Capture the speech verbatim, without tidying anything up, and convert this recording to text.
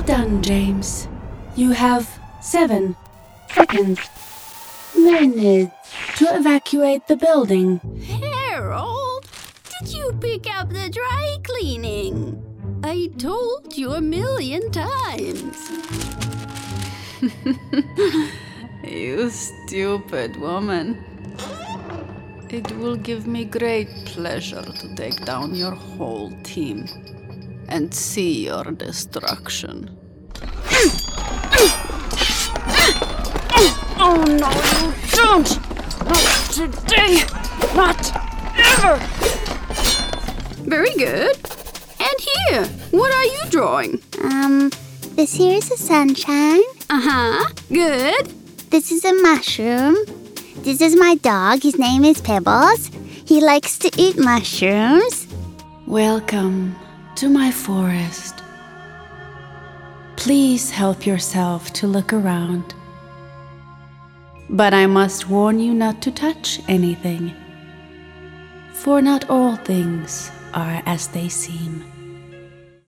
Well done, James. You have seven seconds, minutes to evacuate the building. Harold, did you pick up the dry cleaning? I told you a million times. You stupid woman. It will give me great pleasure to take down your whole team and see your destruction. Oh no, you don't! Not today! Not ever! Very good. And here, what are you drawing? Um, this here is a sunshine. Uh-huh, good. This is a mushroom. This is my dog. His name is Pebbles. He likes to eat mushrooms. Welcome to my forest. Please help yourself to look around. But I must warn you not to touch anything, for not all things are as they seem.